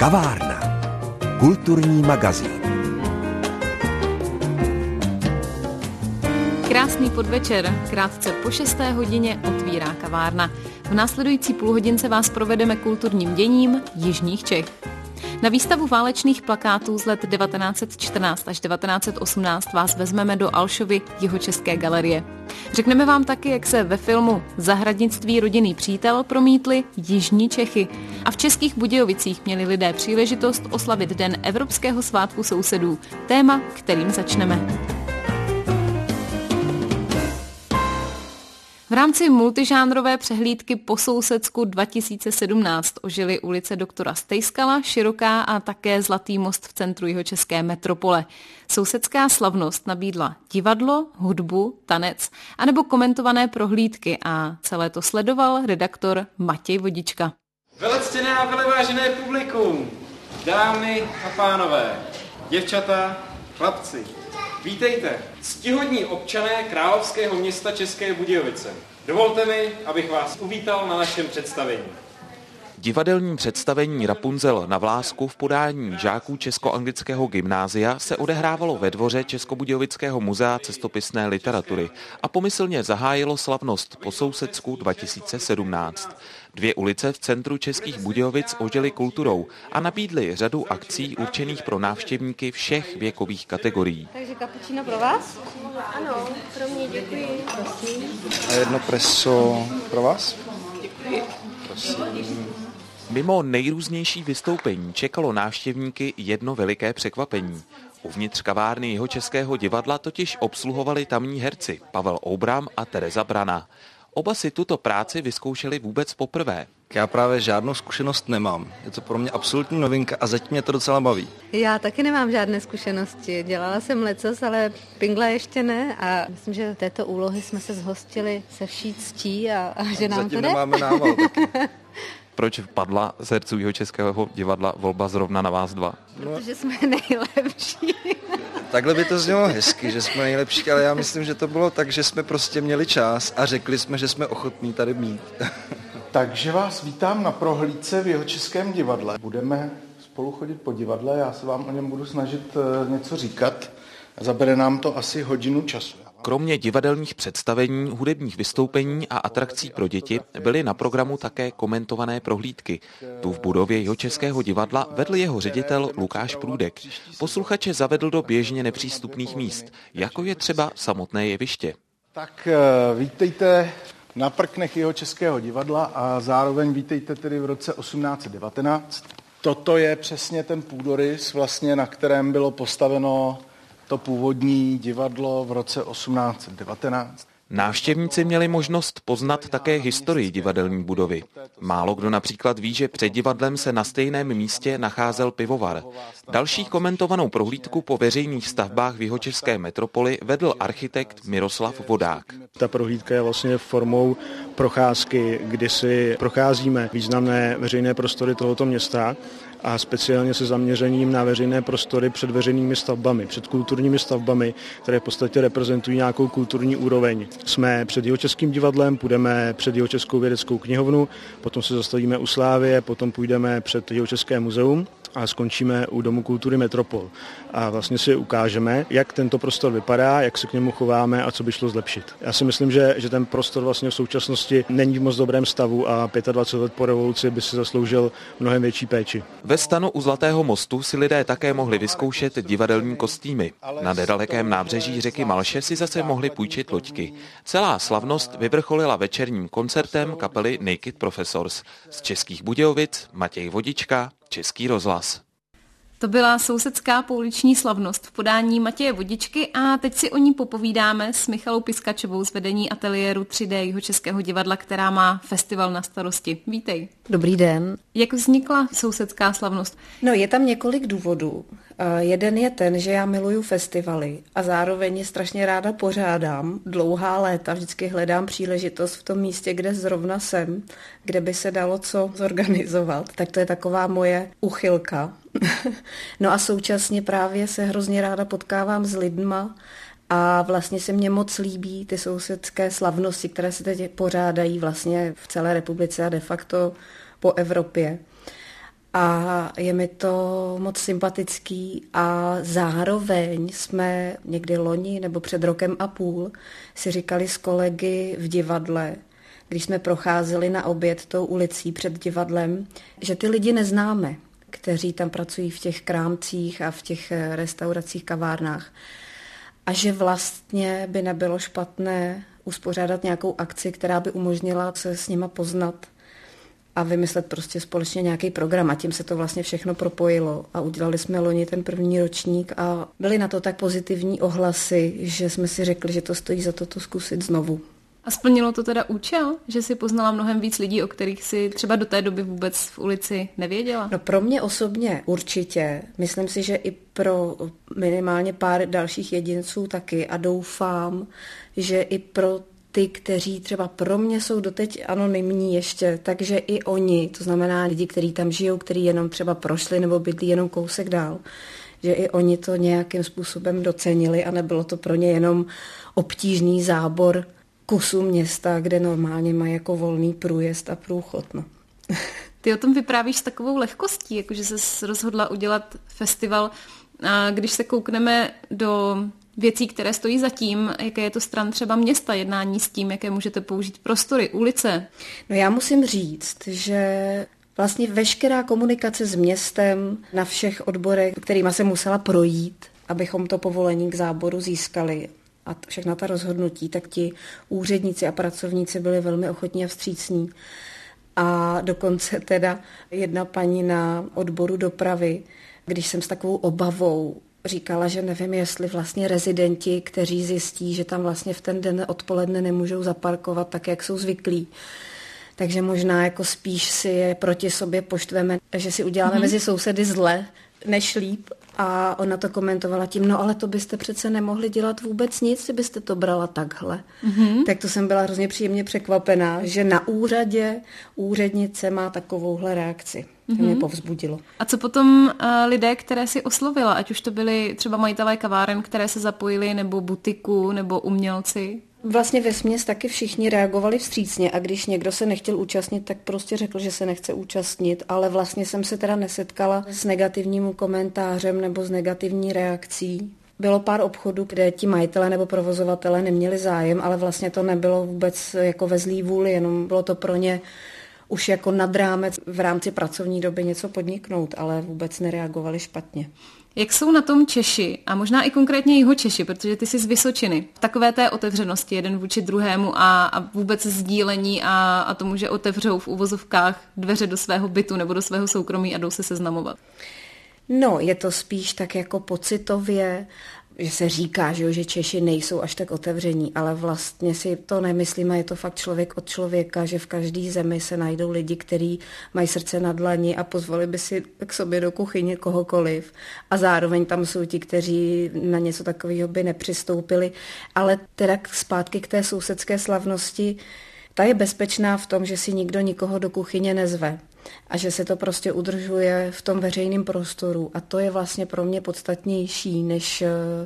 Kavárna. Kulturní magazín. Krásný podvečer, krátce po 6. hodině otvírá kavárna. V následující půlhodince vás provedeme kulturním děním jižních Čech. Na výstavu válečných plakátů z let 1914 až 1918 vás vezmeme do Alšovy Jihočeské galerie. Řekneme vám taky, jak se ve filmu Zahradnictví rodinný přítel promítly jižní Čechy. A v Českých Budějovicích měli lidé příležitost oslavit Den Evropského svátku sousedů. Téma, kterým začneme. V rámci multižánrové přehlídky Po sousedsku 2017 ožily ulice Doktora Stejskala, Široká a také Zlatý most v centru jihočeské metropole. Sousedská slavnost nabídla divadlo, hudbu, tanec anebo komentované prohlídky a celé to sledoval redaktor Matěj Vodička. Velectěné a velevážené publikum, dámy a pánové, děvčata, chlapci. Vítejte, ctihodní občané královského města České Budějovice. Dovolte mi, abych vás uvítal na našem představení. Divadelní představení Rapunzel na vlásku v podání žáků Česko-anglického gymnázia se odehrávalo ve dvoře Českobudějovického muzea cestopisné literatury a pomyslně zahájilo slavnost Po sousedsku 2017. Dvě ulice v centru Českých Budějovic ožily kulturou a nabídly řadu akcí určených pro návštěvníky všech věkových kategorií. Takže kapučino pro vás? Ano, pro mě děkuji. Prosím. A jedno presso pro vás? Děkuji. Prosím. Mimo nejrůznější vystoupení čekalo návštěvníky jedno veliké překvapení. Uvnitř kavárny Jihočeského divadla totiž obsluhovali tamní herci Pavel Oubram a Tereza Brana. Oba si tuto práci vyzkoušeli vůbec poprvé. Já právě žádnou zkušenost nemám. Je to pro mě absolutní novinka a zatím mě to docela baví. Já taky nemám žádné zkušenosti. Dělala jsem lecos, ale pingla ještě ne a myslím, že této úlohy jsme se zhostili se vší ctí a že nám zatím to jde. nemáme nával taky. Proč padla z herců Jihočeského divadla volba zrovna na vás dva? Protože jsme nejlepší. Takhle by to znělo hezky, že jsme nejlepší, ale já myslím, že to bylo tak, že jsme prostě měli čas a řekli jsme, že jsme ochotní tady mít. Takže vás vítám na prohlídce v Jihočeském divadle. Budeme spolu chodit po divadle, já se vám o něm budu snažit něco říkat. Zabere nám to asi hodinu času. Kromě divadelních představení, hudebních vystoupení a atrakcí pro děti byly na programu také komentované prohlídky. Tu v budově Jihočeského divadla vedl jeho ředitel Lukáš Průdek. Posluchače zavedl do běžně nepřístupných míst, jako je třeba samotné jeviště. Tak vítejte na prknech Jihočeského divadla a zároveň vítejte tedy v roce 1819. Toto je přesně ten půdorys, vlastně, na kterém bylo postaveno to původní divadlo v roce 1819. Návštěvníci měli možnost poznat také historii divadelní budovy. Málo kdo například ví, že před divadlem se na stejném místě nacházel pivovar. Další komentovanou prohlídku po veřejných stavbách v jihočeské metropoli vedl architekt Miroslav Vodák. Ta prohlídka je vlastně formou procházky, kdy si procházíme významné veřejné prostory tohoto města a speciálně se zaměřením na veřejné prostory před veřejnými stavbami, před kulturními stavbami, které v podstatě reprezentují nějakou kulturní úroveň. Jsme před Jihočeským divadlem, půjdeme před Jihočeskou vědeckou knihovnu, potom se zastavíme u Slávie, potom půjdeme před Jihočeské muzeum a skončíme u Domu kultury Metropol. A vlastně si ukážeme, jak tento prostor vypadá, jak se k němu chováme a co by šlo zlepšit. Já si myslím, že ten prostor vlastně v současnosti není v moc dobrém stavu a 25 let po revoluci by si zasloužil mnohem větší péči. Ve stanu u Zlatého mostu si lidé také mohli vyzkoušet divadelní kostýmy. Na nedalekém nábřeží řeky Malše si zase mohli půjčit loďky. Celá slavnost vyvrcholila večerním koncertem kapely Naked Professors. Z Českých Budějovic Matěj Vodička, Český rozhlas. To byla sousedská pouliční slavnost v podání Matěje Vodičky a teď si o ní popovídáme s Michalou Piskačovou z vedení ateliéru 3D Jihočeského divadla, která má festival na starosti. Vítej. Dobrý den. Jak vznikla sousedská slavnost? No, je tam několik důvodů. Jeden je ten, že já miluju festivaly a zároveň je strašně ráda pořádám. Dlouhá léta vždycky hledám příležitost v tom místě, kde zrovna jsem, kde by se dalo co zorganizovat. Tak to je taková moje uchylka. No a současně právě se hrozně ráda potkávám s lidma a vlastně se mně moc líbí ty sousedské slavnosti, které se teď pořádají vlastně v celé republice a de facto po Evropě. A je mi to moc sympatický a zároveň jsme někdy loni nebo před rokem a půl si říkali s kolegy v divadle, když jsme procházeli na oběd tou ulicí před divadlem, že ty lidi neznáme, kteří tam pracují v těch krámcích a v těch restauracích, kavárnách. A že vlastně by nebylo špatné uspořádat nějakou akci, která by umožnila se s nima poznat a vymyslet prostě společně nějaký program. A tím se to vlastně všechno propojilo. A udělali jsme loni ten první ročník a byly na to tak pozitivní ohlasy, že jsme si řekli, že to stojí za to zkusit znovu. A splnilo to teda účel, že si poznala mnohem víc lidí, o kterých si třeba do té doby vůbec v ulici nevěděla? No pro mě osobně určitě. Myslím si, že i pro minimálně pár dalších jedinců taky a doufám, že i pro ty, kteří třeba pro mě jsou doteď anonymní ještě, takže i oni, to znamená lidi, kteří tam žijou, kteří jenom třeba prošli nebo bydlí jenom kousek dál, že i oni to nějakým způsobem docenili a nebylo to pro ně jenom obtížný zábor kusu města, kde normálně mají jako volný průjezd a průchod. No. Ty o tom vyprávíš s takovou lehkostí, jakože se rozhodla udělat festival. A když se koukneme do věcí, které stojí za tím, jaké je to stran třeba města, jednání s tím, jaké můžete použít prostory, ulice. No já musím říct, že vlastně veškerá komunikace s městem na všech odborech, kterýma se musela projít, abychom to povolení k záboru získali, a všechna ta rozhodnutí, tak ti úředníci a pracovníci byli velmi ochotní a vstřícní. A dokonce teda jedna paní na odboru dopravy, když jsem s takovou obavou říkala, že nevím, jestli vlastně rezidenti, kteří zjistí, že tam vlastně v ten den odpoledne nemůžou zaparkovat tak, jak jsou zvyklí. Takže možná jako spíš si je proti sobě poštveme, že si uděláme mezi sousedy zle, než líp. A ona to komentovala tím, no ale to byste přece nemohli dělat vůbec nic, kdybyste to brala takhle. Tak to jsem byla hrozně příjemně překvapená, že na úřadě úřednice má takovouhle reakci. To mě povzbudilo. A co potom lidé, které si oslovila, ať už to byli třeba majitelé kaváren, které se zapojili, nebo butiku, nebo umělci? Vlastně vesměs taky všichni reagovali vstřícně a když někdo se nechtěl účastnit, tak prostě řekl, že se nechce účastnit, ale vlastně jsem se teda nesetkala s negativním komentářem nebo s negativní reakcí. Bylo pár obchodů, kde ti majitelé nebo provozovatelé neměli zájem, ale vlastně to nebylo vůbec jako ve zlý vůli, jenom bylo to pro ně už jako nad rámec v rámci pracovní doby něco podniknout, ale vůbec nereagovali špatně. Jak jsou na tom Češi a možná i konkrétně Jihočeši, protože ty jsi z Vysočiny, v takové té otevřenosti jeden vůči druhému a vůbec sdílení a tomu, že otevřou v uvozovkách dveře do svého bytu nebo do svého soukromí a jdou se seznamovat? No, je to spíš tak jako pocitově, že se říká, že Češi nejsou až tak otevření, ale vlastně si to nemyslíme, je to fakt člověk od člověka, že v každé zemi se najdou lidi, kteří mají srdce na dlani a pozvali by si k sobě do kuchyně kohokoliv. A zároveň tam jsou ti, kteří na něco takového by nepřistoupili. Ale teda zpátky k té sousedské slavnosti, ta je bezpečná v tom, že si nikdo nikoho do kuchyně nezve a že se to prostě udržuje v tom veřejném prostoru a to je vlastně pro mě podstatnější, než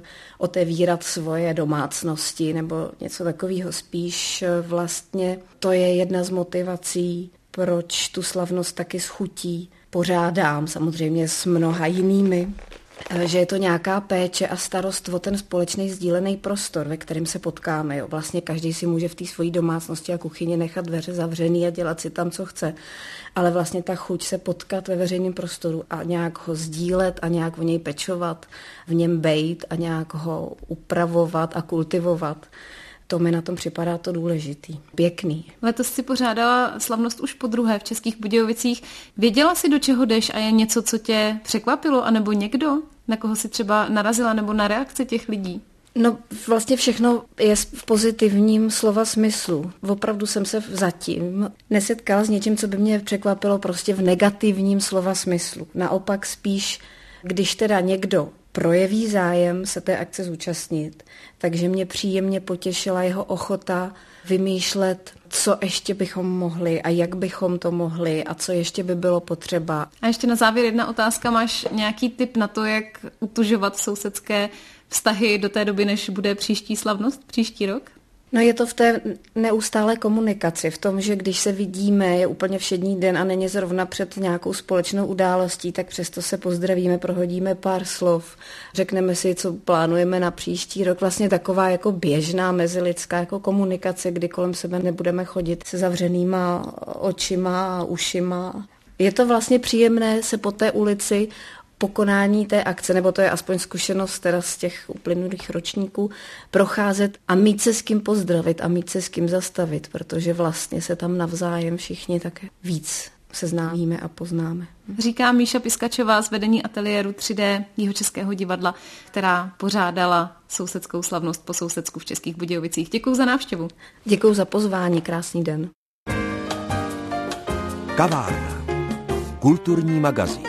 otevírat svoje domácnosti nebo něco takového. Spíš vlastně to je jedna z motivací, proč tu slavnost taky s chutí pořádám, samozřejmě s mnoha jinými, že je to nějaká péče a starost o ten společný sdílený prostor, ve kterém se potkáme. Jo. Vlastně každý si může v té svojí domácnosti a kuchyni nechat dveře zavřený a dělat si tam, co chce. Ale vlastně ta chuť se potkat ve veřejném prostoru a nějak ho sdílet a nějak o něj pečovat, v něm bejt a nějak ho upravovat a kultivovat. To mi na tom připadá to důležitý. Pěkný. Letos si pořádala slavnost už podruhé v Českých Budějovicích. Věděla jsi, do čeho jdeš a je něco, co tě překvapilo, anebo někdo, na koho si třeba narazila, nebo na reakce těch lidí? No vlastně všechno je v pozitivním slova smyslu. Opravdu jsem se zatím nesetkala s něčím, co by mě překvapilo prostě v negativním slova smyslu. Naopak spíš, když teda někdo projeví zájem se té akce zúčastnit, takže mě příjemně potěšila jeho ochota vymýšlet, co ještě bychom mohli a jak bychom to mohli a co ještě by bylo potřeba. A ještě na závěr jedna otázka. Máš nějaký tip na to, jak utužovat sousedské vztahy do té doby, než bude příští slavnost, příští rok? No je to v té neustálé komunikaci, v tom, že když se vidíme, je úplně všední den a není zrovna před nějakou společnou událostí, tak přesto se pozdravíme, prohodíme pár slov, řekneme si, co plánujeme na příští rok. Vlastně taková jako běžná mezilidská jako komunikace, kdy kolem sebe nebudeme chodit se zavřenýma očima a ušima. Je to vlastně příjemné se po té ulici po konání té akce, nebo to je aspoň zkušenost teda z těch uplynulých ročníků, procházet a mít se s kým pozdravit a mít se s kým zastavit, protože vlastně se tam navzájem všichni také víc seznámíme a poznáme. Říká Míša Piskačová z vedení ateliéru 3D Jihočeského divadla, která pořádala sousedskou slavnost po sousedsku v Českých Budějovicích. Děkuju za návštěvu. Děkuju za pozvání, krásný den. Kavárna. Kulturní magazín.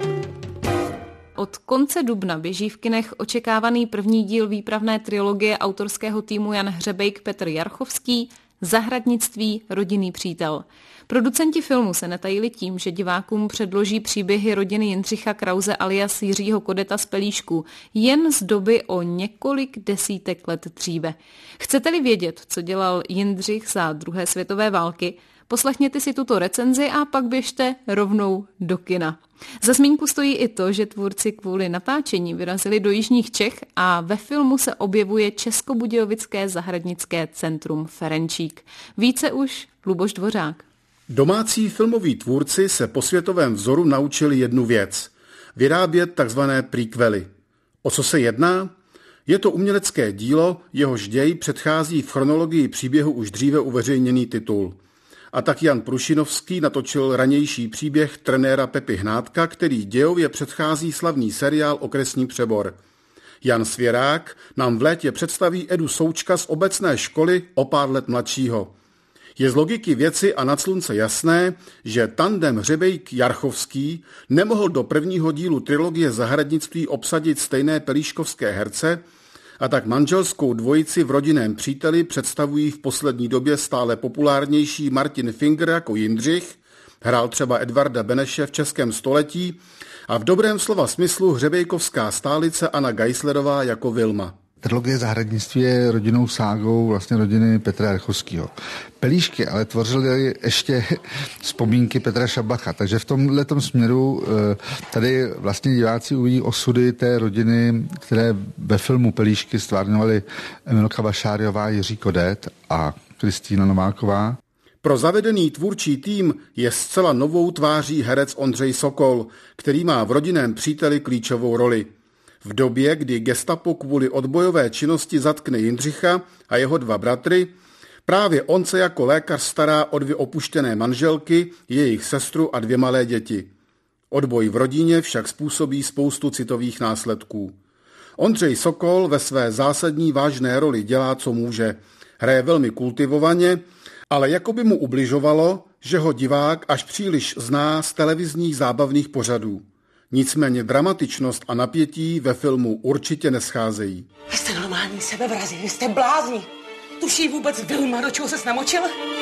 Od konce dubna běží v kinech očekávaný první díl výpravné trilogie autorského týmu Jan Hřebejk, Petr Jarchovský, Zahradnictví, rodinný přítel. Producenti filmu se netajili tím, že divákům předloží příběhy rodiny Jindřicha Krause alias Jiřího Kodeta z Pelíšku jen z doby o několik desítek let dříve. Chcete-li vědět, co dělal Jindřich za druhé světové války, poslechněte si tuto recenzi a pak běžte rovnou do kina. Za zmínku stojí i to, že tvůrci kvůli natáčení vyrazili do jižních Čech a ve filmu se objevuje Českobudějovické zahradnické centrum Ferenčík. Více už Luboš Dvořák. Domácí filmoví tvůrci se po světovém vzoru naučili jednu věc – vyrábět takzvané prequely. O co se jedná? Je to umělecké dílo, jehož děj předchází v chronologii příběhu už dříve uveřejněný titul. A tak Jan Prušinovský natočil ranější příběh trenéra Pepy Hnátka, který dějově předchází slavný seriál Okresní přebor. Jan Svěrák nám v létě představí Edu Součka z obecné školy o pár let mladšího. Je z logiky věci a nad slunce jasné, že tandem Hřebejk-Jarchovský nemohl do prvního dílu trilogie Zahradnictví obsadit stejné pelíškovské herce, a tak manželskou dvojici v Rodinném příteli představují v poslední době stále populárnější Martin Finger jako Jindřich, hrál třeba Edvarda Beneše v Českém století, a v dobrém slova smyslu hřebejkovská stálice Anna Geislerová jako Vilma. Trilogie Zahradnictví je rodinnou ságou vlastně rodiny Petra Jarchovského. Pelíšky ale tvořily ještě vzpomínky Petra Šabacha, takže v tomhletom směru tady vlastně diváci uvidí osudy té rodiny, které ve filmu Pelíšky stvárňovaly Emilka Vašáriová, Jiří Kodet a Kristýna Nováková. Pro zavedený tvůrčí tým je zcela novou tváří herec Ondřej Sokol, který má v Rodinném příteli klíčovou roli. V době, kdy gestapo kvůli odbojové činnosti zatkne Jindřicha a jeho dva bratry, právě on se jako lékař stará o dvě opuštěné manželky, jejich sestru a dvě malé děti. Odboj v rodině však způsobí spoustu citových následků. Ondřej Sokol ve své zásadní vážné roli dělá, co může. Hraje velmi kultivovaně, ale jako by mu ubližovalo, že ho divák až příliš zná z televizních zábavných pořadů. Nicméně dramatičnost a napětí ve filmu určitě nescházejí. Vy jste normální sebevrazi, vy jste blázni. Tuší vůbec Vilma, do čeho ses namočil?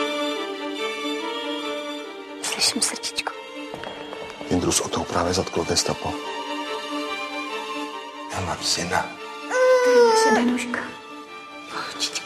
Slyším srdíčko. Jindru s Otou právě zatklo gestapo. Já mám syna. Tady se Danuška. Holčička.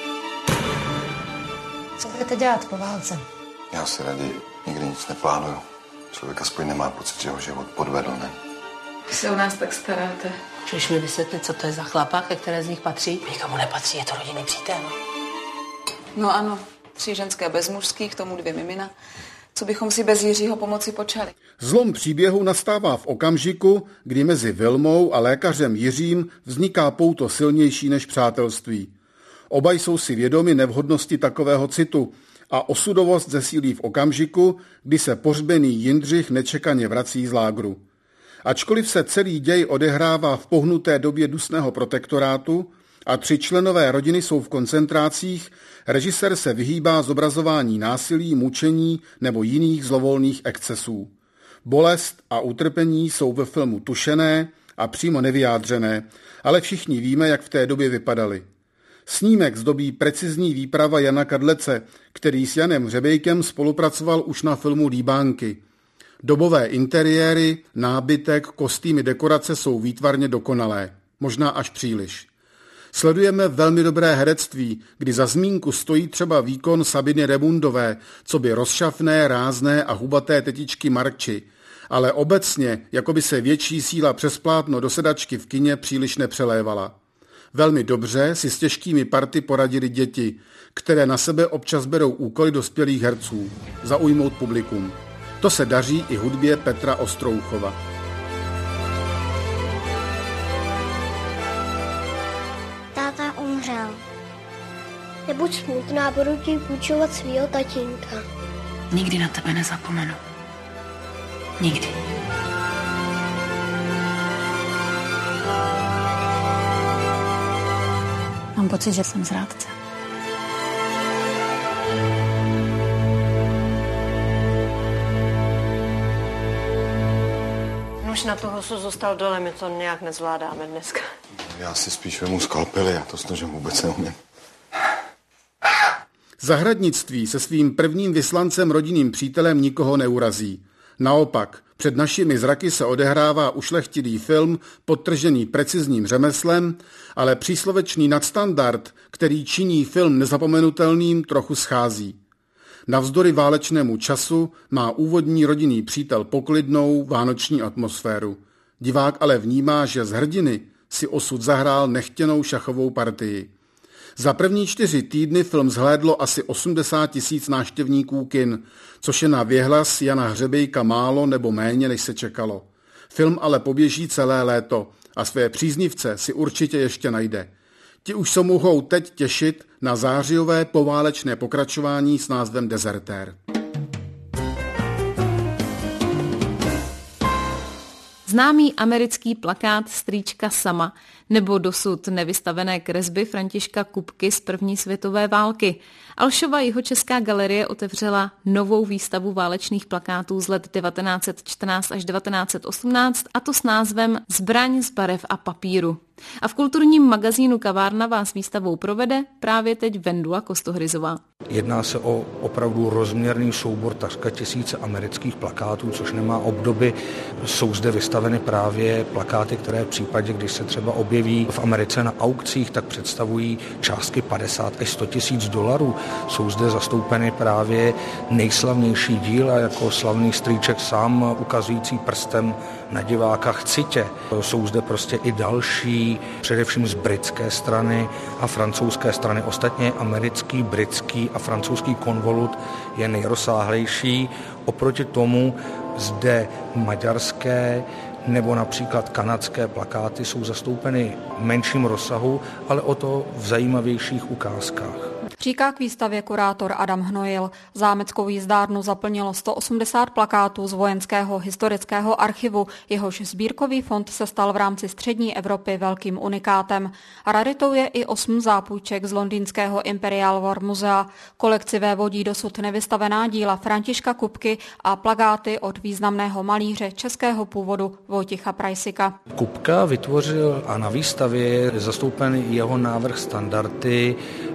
Co budete dělat po válce? Já si raději nikdy nic neplánuju. Člověk aspoň nemá pocit, že ho život podvedl, ne? Vy se o nás tak staráte. Můžeš mi vysvětlit, co to je za chlapa, ke které z nich patří? Nikomu nepatří, je to rodinný přítel. No ano, 3 ženské bez mužských, k tomu 2 mimina. Co bychom si bez Jiřího pomoci počali? Zlom příběhu nastává v okamžiku, kdy mezi Vilmou a lékařem Jiřím vzniká pouto silnější než přátelství. Oba jsou si vědomi nevhodnosti takového citu a osudovost zesílí v okamžiku, kdy se pohřbený Jindřich nečekaně vrací z lágru. Ačkoliv se celý děj odehrává v pohnuté době dusného protektorátu a 3 členové rodiny jsou v koncentrácích, režisér se vyhýbá zobrazování násilí, mučení nebo jiných zlovolných excesů. Bolest a utrpení jsou ve filmu tušené a přímo nevyjádřené, ale všichni víme, jak v té době vypadaly. Snímek zdobí precizní výprava Jana Kadlece, který s Janem Hřebejkem spolupracoval už na filmu Líbánky. Dobové interiéry, nábytek, kostýmy, dekorace jsou výtvarně dokonalé, možná až příliš. Sledujeme velmi dobré herectví, kdy za zmínku stojí třeba výkon Sabiny Remundové, co by rozšafné, rázné a hubaté tetičky Markči. Ale obecně, jako by se větší síla přes plátno do sedačky v kině příliš nepřelévala. Velmi dobře si s těžkými party poradili děti, které na sebe občas berou úkoly dospělých herců, zaujmout publikum. To se daří i hudbě Petra Ostrouchova. Táta umřel. Nebuď smutná, budu ti půjčovat svýho tatínka. Nikdy na tebe nezapomenu. Nikdy. Mám pocit, že jsem zrádce. Už na toho husu zůstal dole, my to nějak nezvládáme dneska. Já si spíš vemu skalpely, já to s nožem vůbec neumím. Zahradnictví se svým prvním vyslancem rodinným přítelem nikoho neurazí. Naopak, před našimi zraky se odehrává ušlechtilý film, podtržený precizním řemeslem, ale příslovečný nadstandard, který činí film nezapomenutelným, trochu schází. Navzdory válečnému času má úvodní rodinný přítel poklidnou vánoční atmosféru. Divák ale vnímá, že z hrdiny si osud zahrál nechtěnou šachovou partii. Za první 4 týdny film zhlédlo asi 80 000 návštěvníků kin, což je na věhlas Jana Hřebejka málo nebo méně, než se čekalo. Film ale poběží celé léto a své příznivce si určitě ještě najde. Ti už se mohou teď těšit na zářijové poválečné pokračování s názvem Dezertér. Známý americký plakát Strýčka sama nebo dosud nevystavené kresby Františka Kupky z první světové války. Alšova jihočeská galerie otevřela novou výstavu válečných plakátů z let 1914 až 1918, a to s názvem Zbraň z barev a papíru. A v kulturním magazínu Kavárna vás výstavou provede právě teď Vendula Kostohryzová. Jedná se o opravdu rozměrný soubor takřka 1000 amerických plakátů, což nemá obdoby. Jsou zde vystaveny právě plakáty, které v případě, když se třeba objeví v Americe na aukcích, tak představují částky 50 až 100 000 dolarů. Jsou zde zastoupeny právě nejslavnější díla, jako slavný Strýček sám, ukazující prstem na diváka chci tě. Jsou zde prostě i další, především z britské strany a francouzské strany. Ostatně americký, britský a francouzský konvolut je nejrozsáhlejší. Oproti tomu zde maďarské nebo například kanadské plakáty jsou zastoupeny v menším rozsahu, ale o to v zajímavějších ukázkách. Říká k výstavě kurátor Adam Hnojil. Zámeckou jízdárnu zaplnilo 180 plakátů z Vojenského historického archivu, jehož sbírkový fond se stal v rámci střední Evropy velkým unikátem. Raritou je i 8 zápůjček z londýnského Imperial War Musea. Kolekci vévodí dosud nevystavená díla Františka Kupky a plakáty od významného malíře českého původu Vojtěcha Prajsika. Kupka vytvořil a na výstavě je zastoupen jeho návrh standardy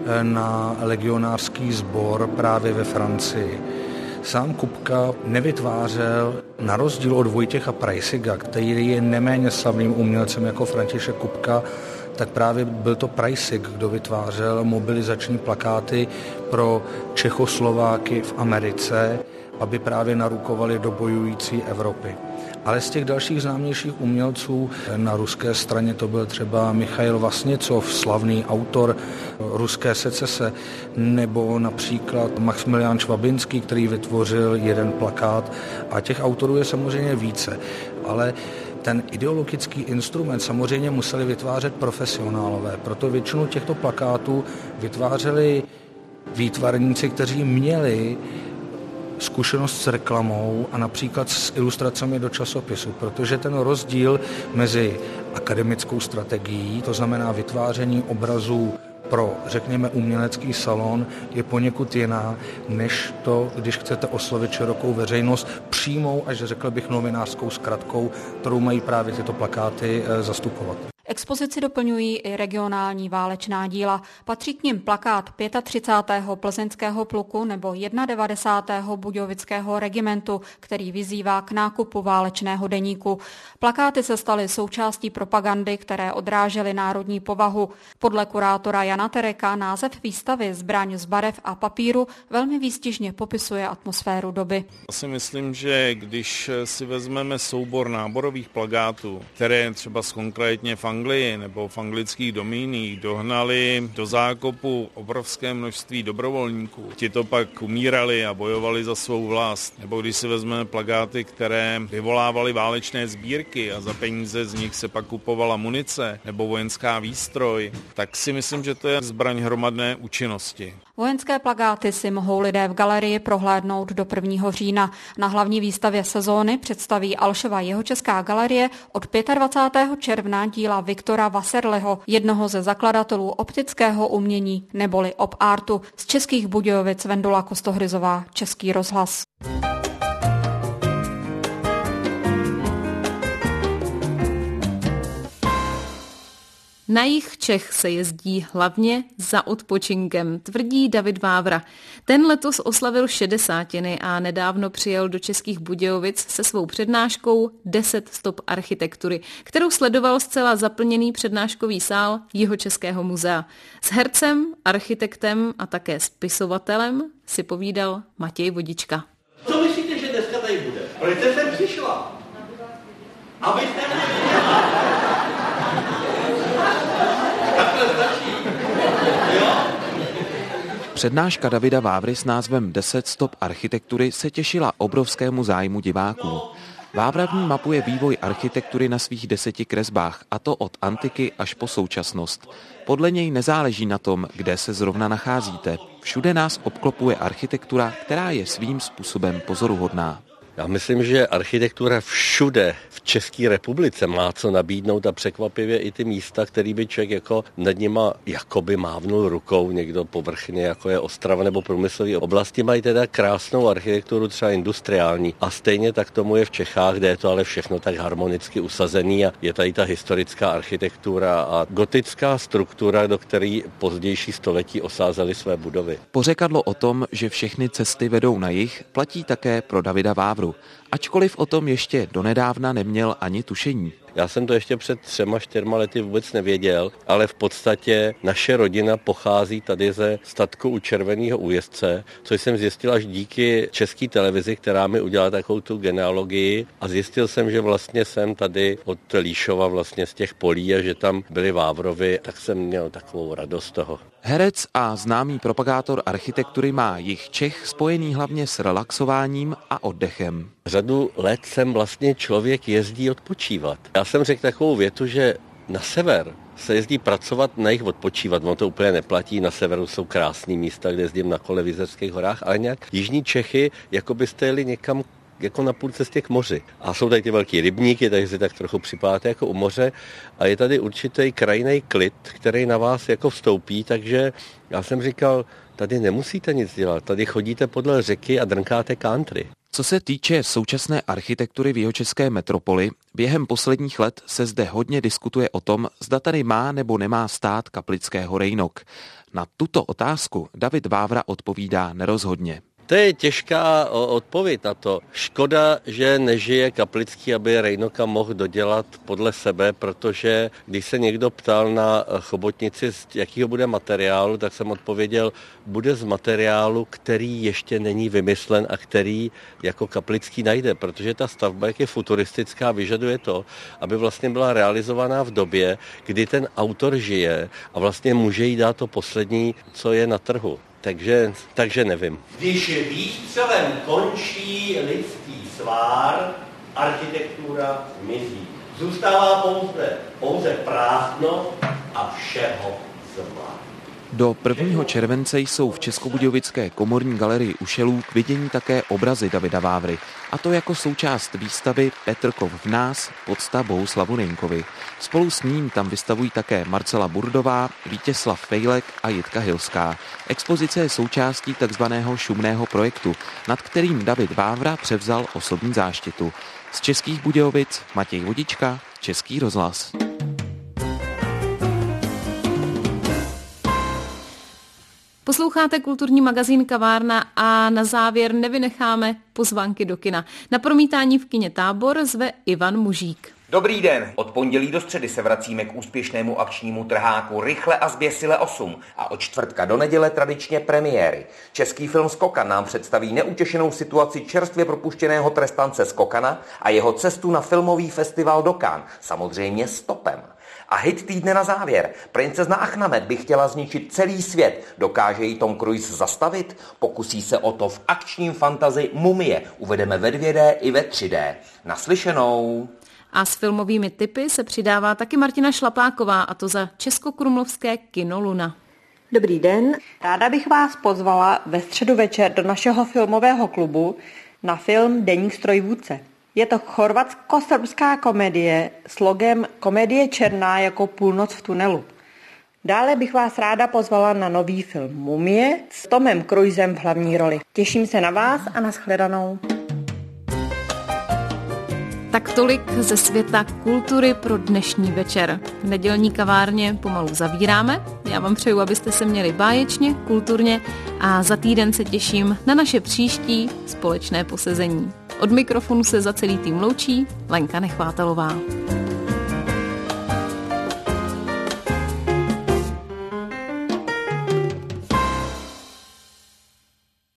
na legionářský sbor právě ve Francii. Sám Kupka nevytvářel, na rozdíl od Vojtěcha Prajsika, který je neméně slavným umělcem jako František Kupka, tak právě byl to Prajsik, kdo vytvářel mobilizační plakáty pro Čechoslováky v Americe, aby právě narukovali do bojující Evropy. Ale z těch dalších známějších umělců na ruské straně to byl třeba Michail Vasněcov, slavný autor ruské secese, nebo například Maximilián Švabinský, který vytvořil jeden plakát, a těch autorů je samozřejmě více, ale ten ideologický instrument samozřejmě museli vytvářet profesionálové, proto většinu těchto plakátů vytvářeli výtvarníci, kteří měli zkušenost s reklamou a například s ilustracemi do časopisu, protože ten rozdíl mezi akademickou strategií, to znamená vytváření obrazů pro, řekněme, umělecký salon, je poněkud jiná, než to, když chcete oslovit širokou veřejnost přímou, až řekl bych novinářskou zkratkou, kterou mají právě tyto plakáty zastupovat. Expozici doplňují i regionální válečná díla. Patří k nim plakát 35. plzeňského pluku nebo 91. budějovického regimentu, který vyzývá k nákupu válečného deníku. Plakáty se staly součástí propagandy, které odrážely národní povahu. Podle kurátora Jana Tereka název výstavy Zbraň z barev a papíru velmi výstižně popisuje atmosféru doby. Já si myslím, že když si vezmeme soubor náborových plakátů, které třeba konkrétně v Anglii nebo v anglických domíních dohnali do zákopu obrovské množství dobrovolníků, ti to pak umírali a bojovali za svou vlast, nebo když si vezmeme plakáty, které vyvolávaly válečné sbírky a za peníze z nich se pak kupovala munice nebo vojenská výstroj, tak si myslím, že to je zbraň hromadné účinnosti. Vojenské plakáty si mohou lidé v galerii prohlédnout do 1. října. Na hlavní výstavě sezóny představí Alšova Jihočeská galerie od 25. června díla Viktora Wasserliho, jednoho ze zakladatelů optického umění neboli op artu. Z Českých Budějovic Vendula Kostohryzová, Český rozhlas. Na jih Čech se jezdí hlavně za odpočinkem, tvrdí David Vávra. Ten letos oslavil 60 a nedávno přijel do Českých Budějovic se svou přednáškou 10 stop architektury, kterou sledoval zcela zaplněný přednáškový sál Jihočeského muzea. S hercem, architektem a také spisovatelem si povídal Matěj Vodička. Co myslíte, že dneska tady bude? Proč jste sem přišla? Abyste Přednáška Davida Vávry s názvem 10 stop architektury se těšila obrovskému zájmu diváků. Vávra v ní mapuje vývoj architektury na svých 10 kresbách, a to od antiky až po současnost. Podle něj nezáleží na tom, kde se zrovna nacházíte. Všude nás obklopuje architektura, která je svým způsobem pozoruhodná. Já myslím, že architektura všude v České republice má co nabídnout a překvapivě i ty místa, který by člověk jako nad nima jakoby mávnul rukou někdo povrchně, jako je Ostrava nebo průmyslové oblasti, mají teda krásnou architekturu, třeba industriální. A stejně tak tomu je v Čechách, kde je to ale všechno tak harmonicky usazený a je tady ta historická architektura a gotická struktura, do které pozdější století osázely své budovy. Pořekadlo o tom, že všechny cesty vedou na jih, platí také pro Davida Vávru. Ačkoliv o tom ještě donedávna neměl ani tušení. Já jsem to ještě před 3-4 lety vůbec nevěděl, ale v podstatě naše rodina pochází tady ze statku u Červeného Újezdce, což jsem zjistil až díky České televizi, která mi udělala takovou tu genealogii a zjistil jsem, že vlastně jsem tady od Líšova vlastně z těch polí a že tam byli Vávrovi, tak jsem měl takovou radost toho. Herec a známý propagátor architektury má jih Čech spojený hlavně s relaxováním a oddechem. Řadu let sem vlastně člověk jezdí odpočívat. Já jsem řekl takovou větu, že na sever se jezdí pracovat, na jich odpočívat. Ono to úplně neplatí, na severu jsou krásné místa, kde jezdím na kole v Jizerských horách, ale nějak jižní Čechy, jako byste jeli někam jako na půl cestě k moři. A jsou tady ty velký rybníky, takže si tak trochu připadáte jako u moře a je tady určitý krajinný klid, který na vás jako vstoupí, takže já jsem říkal, tady nemusíte nic dělat, tady chodíte podle řeky a drnkáte country. Co se týče současné architektury v jihočeské metropoli, během posledních let se zde hodně diskutuje o tom, zda tady má nebo nemá stát Kaplického Rejnok. Na tuto otázku David Vávra odpovídá nerozhodně. To je těžká odpověď na to. Škoda, že nežije Kaplický, aby Rejnoka mohl dodělat podle sebe, protože když se někdo ptal na chobotnici, z jakého bude materiálu, tak jsem odpověděl, bude z materiálu, který ještě není vymyslen a který jako Kaplický najde, protože ta stavba, jak je futuristická, vyžaduje to, aby vlastně byla realizovaná v době, kdy ten autor žije a vlastně může jí dát to poslední, co je na trhu. Takže nevím. Když výstřelem končí lidský svár, architektura mizí. Zůstává pouze prázdno a všeho zmlá. Do 1. července jsou v Českobudějovické komorní galerii Ušelů k vidění také obrazy Davida Vávry, a to jako součást výstavy Petrkov v nás podsta Bohuslavu Nejnkovi. Spolu s ním tam vystavují také Marcela Burdová, Vítězslav Fejlek a Jitka Hilská. Expozice je součástí takzvaného šumného projektu, nad kterým David Vávra převzal osobní záštitu. Z Českých Budějovic Matěj Vodička, Český rozhlas. Posloucháte kulturní magazín Kavárna a na závěr nevynecháme pozvánky do kina. Na promítání v kině Tábor zve Ivan Mužík. Dobrý den. Od pondělí do středy se vracíme k úspěšnému akčnímu trháku Rychle a zběsile 8 a od čtvrtka do neděle tradičně premiéry. Český film Skokan nám představí neutěšenou situaci čerstvě propuštěného trestance Skokana a jeho cestu na filmový festival do Cannes, samozřejmě stopem. A hit týdne na závěr. Princezna Achnamed by chtěla zničit celý svět. Dokáže jí Tom Cruise zastavit? Pokusí se o to v akčním fantasy Mumie. Uvedeme ve 2D i ve 3D. Naslyšenou. A s filmovými tipy se přidává taky Martina Šlapáková, a to za českokrumlovské Kino Luna. Dobrý den, ráda bych vás pozvala ve středu večer do našeho filmového klubu na film Deník strojvůdce. Je to chorvatsko-srbská komedie s logem Komedie černá jako půlnoc v tunelu. Dále bych vás ráda pozvala na nový film Mumie s Tomem Cruisem v hlavní roli. Těším se na vás a nashledanou. Tak tolik ze světa kultury pro dnešní večer. V nedělní kavárně pomalu zavíráme. Já vám přeju, abyste se měli báječně, kulturně a za týden se těším na naše příští společné posezení. Od mikrofonu se za celý tým loučí Lenka Nechvátalová.